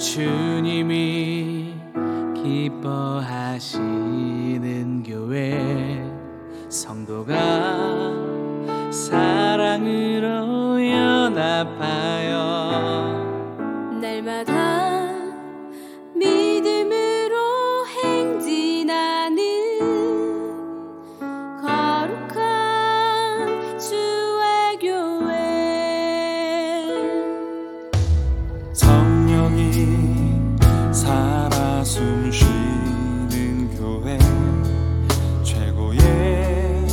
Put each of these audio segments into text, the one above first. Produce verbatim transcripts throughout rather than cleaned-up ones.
주님이 기뻐하시는 교회, 성도가 사랑으로 연합하여 날마다 믿음으로 행진하는 거룩한 주의 교회. 성령이 살아 숨쉬는 교회, 최고의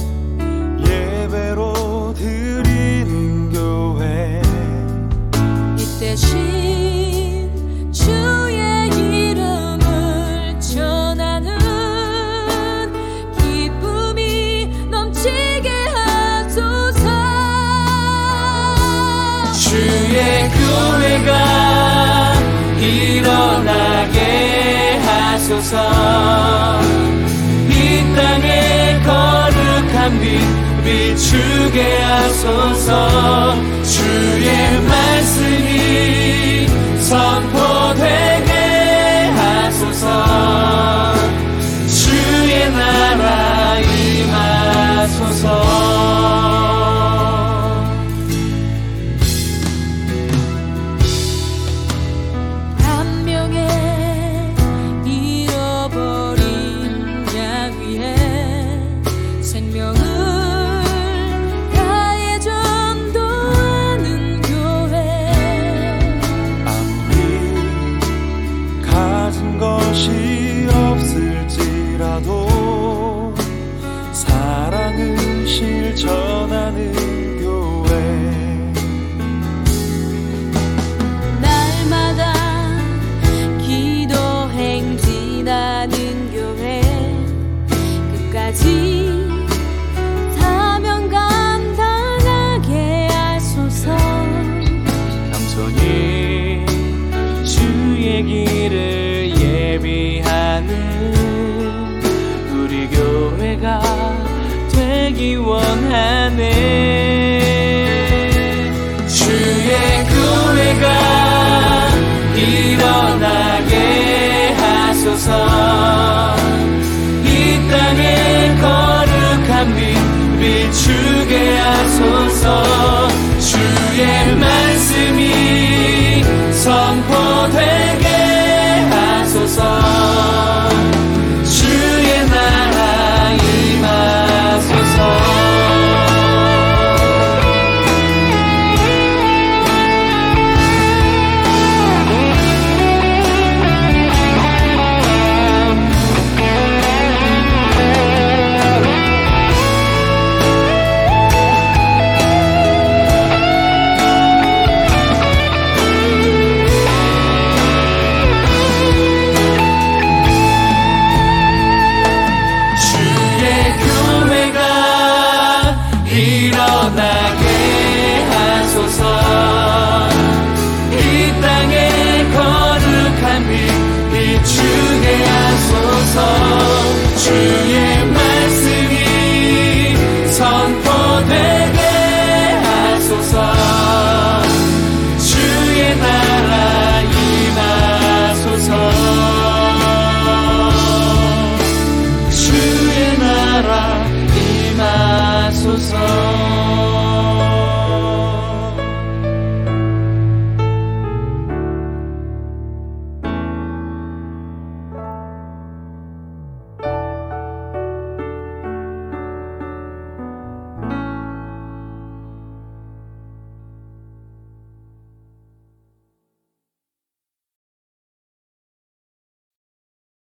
예배로 드리는 교회. 이 대신 주의 이름을 전하는 기쁨이 넘치게 하소서. 주의 교회가 일어나게 하소서. 이 땅에 거룩한 빛 비추게 하소서. 주의 말씀이 선포되게 하소서. 주의 나라 임하소서. 한 명의 잃어버린 양 위에 생명을 다해 전도하는 교회. 아무리 가진 것이 없을지라도 사랑을 실천하는 교회. 날마다 기도 행진하는 교회. 끝까지 사명 감당하게 하소서. 겸손히 주의 길을 예비하는 우리 교회가 되기 원하네. 주의 교회가 일어나게 하소서. 이 땅에 거룩한 빛 비추게 하소서. 주의 말씀이 선포되게 하소서. 주의 나라 임하소서. 일어나게 하소서. 이 땅에 거룩한 빛 비추게 하소서. 주의 말씀이 선포되게 하소서. 주의 나라 임하소서. 주의 나라 임하소서.